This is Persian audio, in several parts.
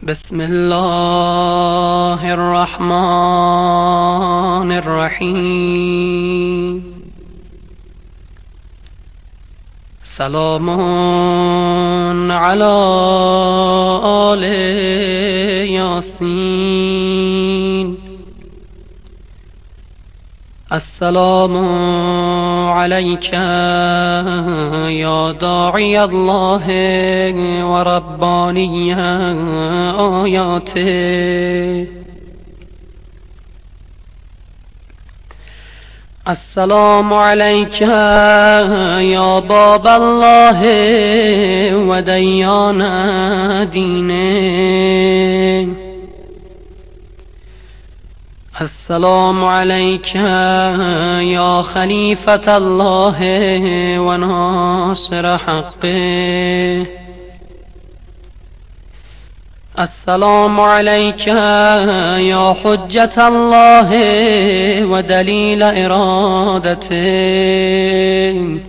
بسم الله الرحمن الرحیم. سلام علی آل یاسین. السلام علیک یا داعی الله و ربانی آیاته. السلام علیک یا باب الله و دیان دینه. السلام علیک یا خلیفة الله و ناصر حقه. السلام علیک یا حجة الله و دلیل ارادته.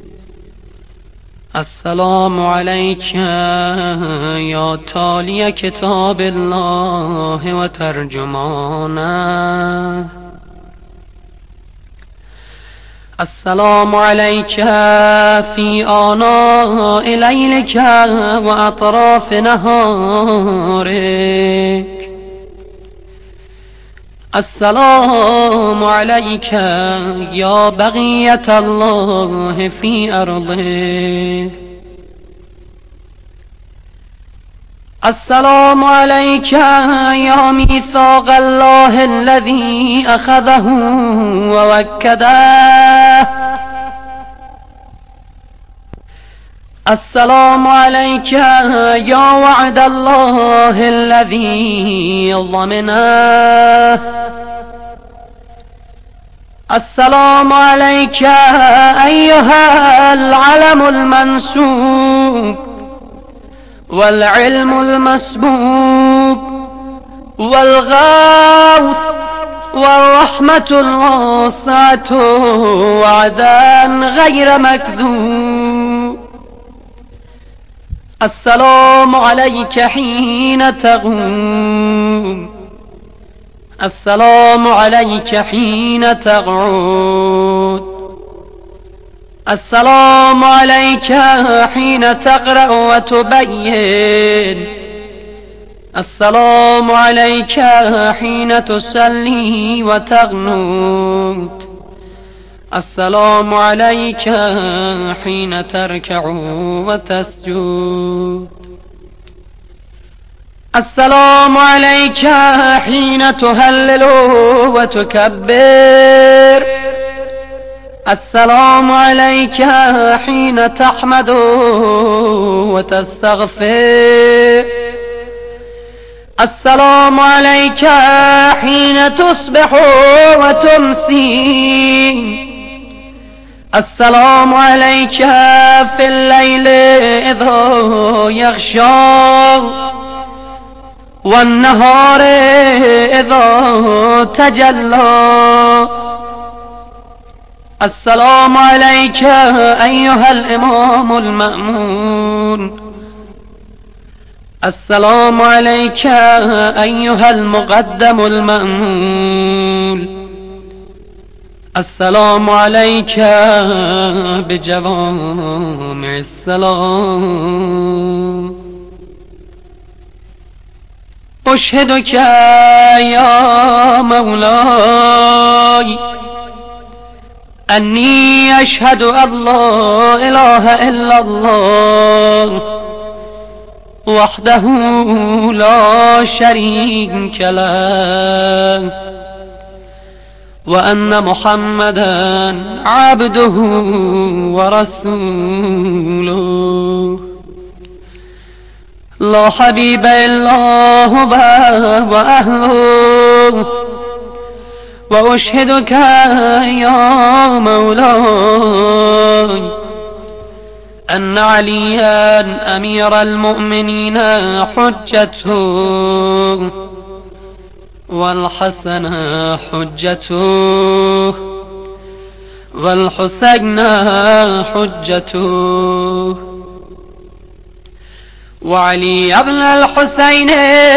السلام علیک یا تالی کتاب الله و ترجمانه. السلام علیک فی آناء لیلک و اطراف نهارک. السلام علیک یا بقیة الله فی ارضه. السلام علیک یا میثاق الله الذی اخذه و وکده. السلام علیک یا وعد الله الذی ضمنه. السلام علیک ایها العلم المنسوب والعلم المسبوب والغوث والرحمة الواسعة وعدا غير مكذوب. السلام عليك حين تقوم. السلام عليك حين تقعد. السلام عليك حين تقرأ وتبين. السلام عليك حين تصلي وتقنت. السلام عليك حين تركع وتسجد. السلام عليك حين تهلل وتكبر. السلام عليك حين تحمد وتستغفر. السلام عليك حين تصبح وتمسي. السلام عليك في الليل إذا يغشى والنهار إذا تجلى. السلام عليك أيها الإمام المأمون. السلام عليك أيها المقدم المأمول. السلام عليك بجوامع السلام. أشهدك يا مولاي أني أشهد أن لا إله إلا الله وحده لا شريك له وأن محمدا عبده ورسوله لا حبيب إلا هو وأهله. وأشهدك يا مولاي أن عليا أمير المؤمنين حجته والحسن حجته والحسين حجته وعلي ابن الحسين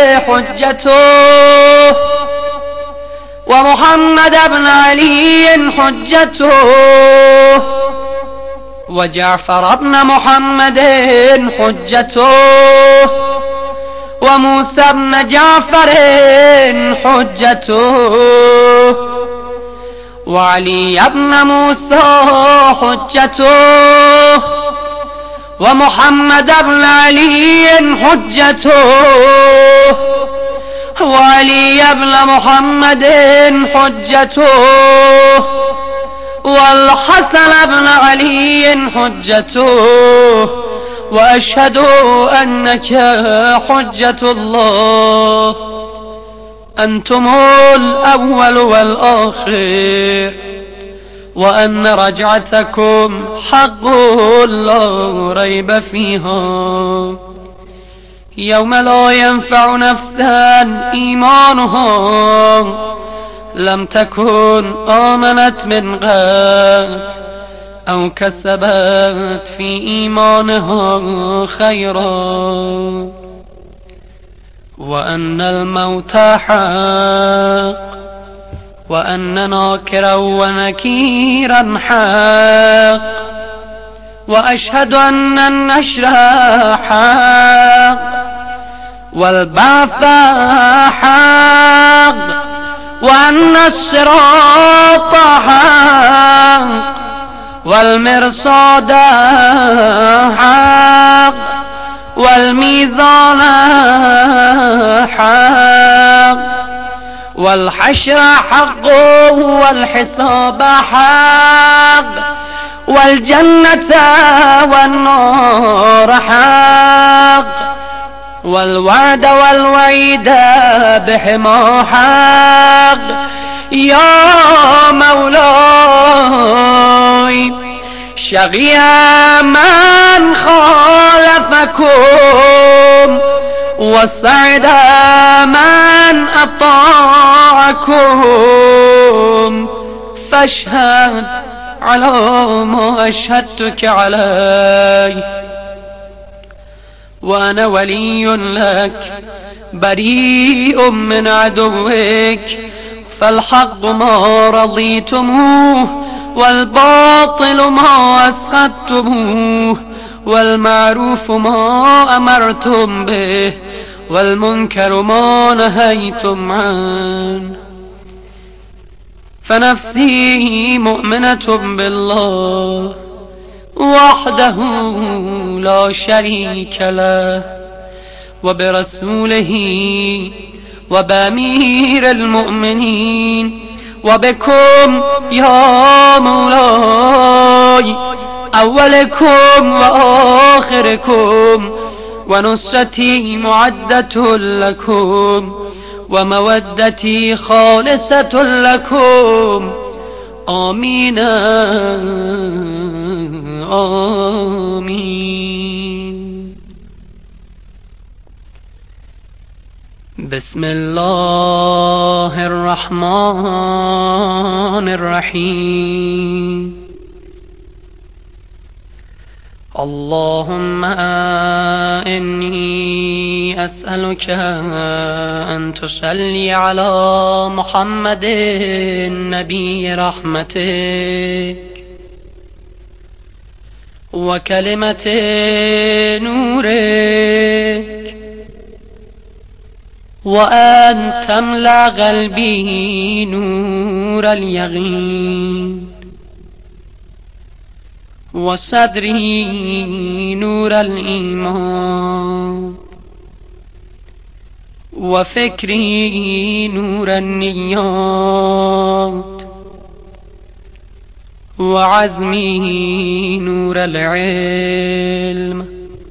حجته ومحمد بن علي حجته وجعفر بن محمد حجته وموسى بن جعفر حجته وعلي بن موسى حجته ومحمد بن علي حجته وعلي بن محمد حجته والحسن بن علي حجته وأشهد أنك حجة الله أنتم الأول والآخر وأن رجعتكم حق لا ريب فيها يوم لا ينفع نفسا إيمانها لم تكن آمنت من قبل أو كسبت في إيمانها خيرا وأن الموت حق وأن ناكرا ونكيرا حق وأشهد أن النشر حق والبعث حق وأن الصراط حق والمرصاد حق والميزان حق والحشر حق والحساب حق والجنة والنار حق والوعد والوعيد بهما حق يا مولاي شقي من خالفكم وسعد من أطاعكم فاشهد على ما أشهدتك عليه وأنا ولي لك بريء من عدوك فالحق ما رضيتموه والباطل ما أسخطتموه والمعروف ما أمرتم به والمنكر ما نهيتم عنه فنفسي مؤمنة بالله وحده لا شريك له وبرسوله وبأمير المؤمنين وبكم يا مولاي أولكم وآخركم ونصرتي معدة لكم ومودتي خالصة لكم آمين آمين. بسم الله الرحمن الرحيم. اللهم إني أسألك أن تصلي على محمد نبي رحمتك وكلمة نورك وأن تملأ قلبي نور اليقين وصدري نور الإيمان وفكري نور النيات وعزمي نور العلم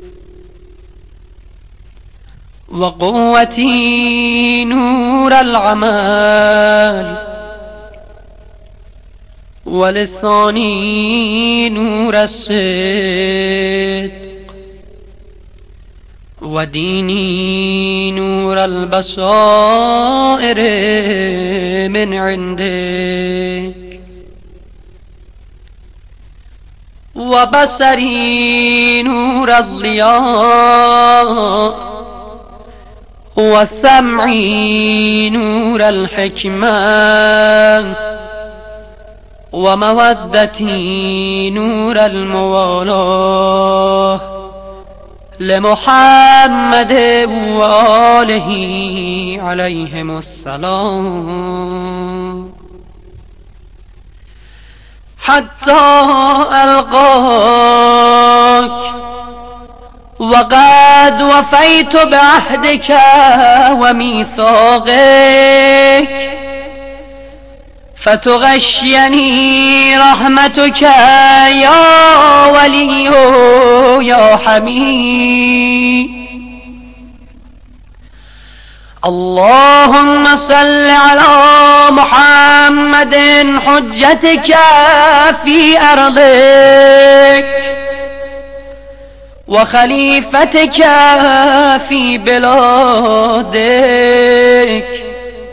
وقوتي نور العمل ولساني نور الصدق وديني نور البصائر من عندك وبصري نور الضياء وسمعي نور الحكمة ومودتي نور الموالاه لمحمد وآله عليهم السلام حتى ألقاك وقد وفيت بعهدك وميثاقك فتغشيني رحمتك يا ولي يا حميد. اللهم صل على محمد حجتك في أرضك وخليفتك في بلادك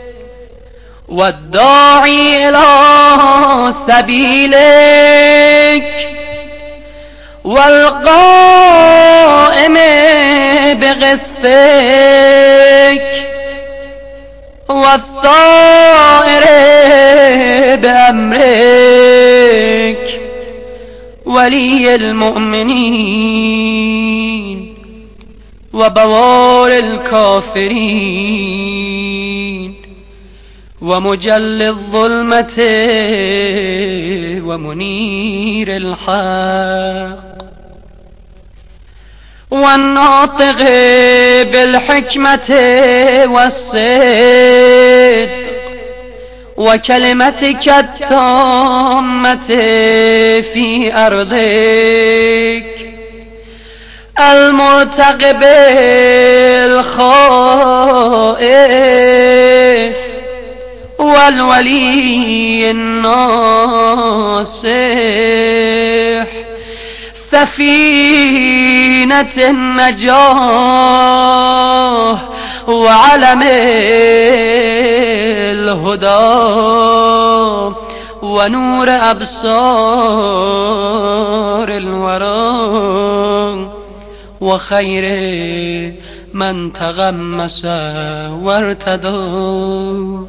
والداعي إلى سبيلك والقائم بقسطك والثائر بأمرك ولي المؤمنين وبوار الكافرين ومجل الظلمة ومنير الحق والناطق بالحكمة والصدق وكلمتك التامة في أرضك المرتقب الخائف والولي الناصح سفينة النجاة وعلم الهدى ونور أبصار الورى وخير من تغمس وارتدى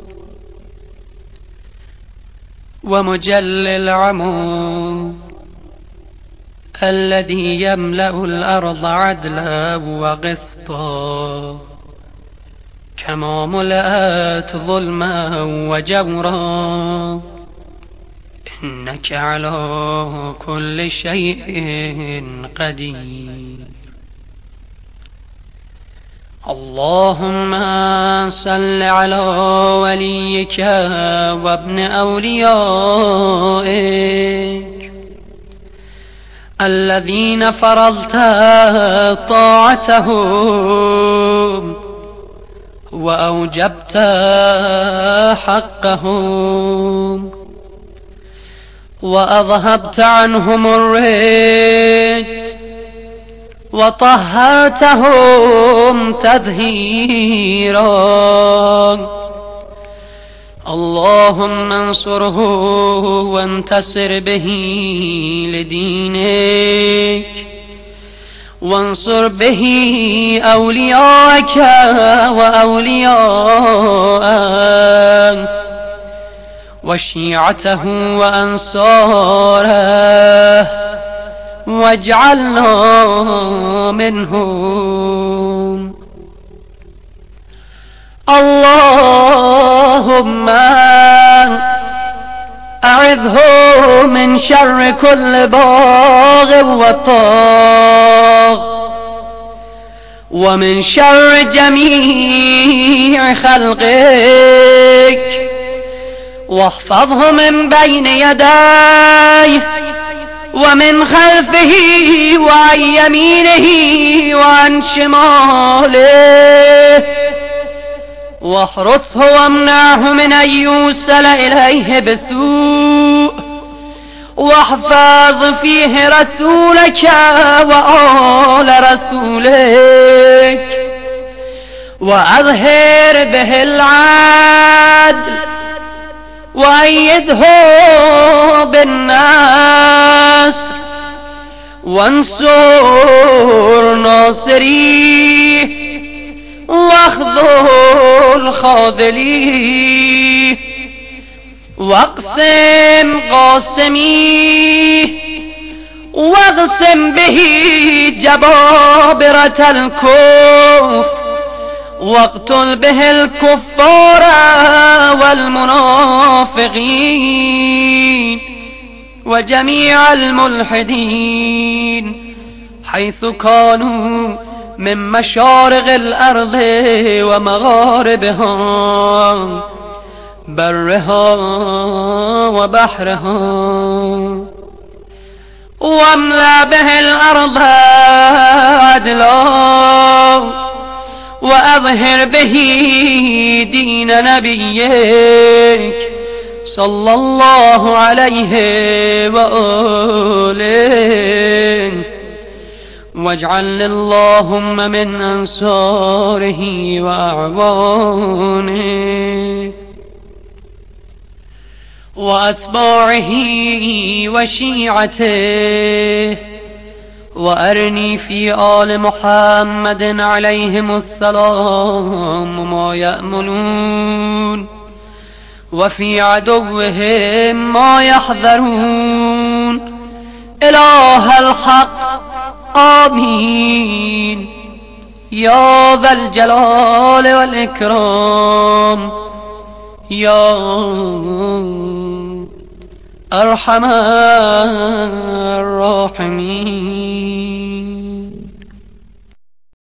ومجل العمو الذي يملأ الأرض عدلا وقسطا كما ملأت ظلما وجورا إنك على كل شيء قدير. اللهم صل على وليك وابن أوليائك الذين فرضت طاعتهم وأوجبت حقهم وأذهبت عنهم الرجس وطهرتهم تطهيرا. اللهم انصره وانتصر به لدينك وانصر به أولياءك وأولياءك وشيعته وأنصاره واجعلنا منهم. اللهم أعذه من شر كل باغ وطاغ ومن شر جميع خلقك واحفظه من بين يديه ومن خلفه وعن يمينه وعن شماله واحرسه وامنعه من أن يوصل إليه بسوء واحفظ فيه رسولك وآل رسولك وأظهر به العدل وأيده بالنصر وانصر ناصري واخذل خاذلي واقسم قاسمي واقسم به جبابرة الكفر واقتل به الكفار والمنافقين وجميع الملحدين حيث كانوا من مشارق الأرض ومغاربها برها وبحرها واملأ به الأرض عدلا وأظهر به دين نبيك صلى الله عليه وآله واجعل اللهم من أنصاره وأعوانه وأتباعه وشيعته وأرني في آل محمد عليهم السلام ما يأملون وفي عدوهم ما يحذرون إله الحق آمين يا ذا الجلال والإكرام يا أرحم الراحمين.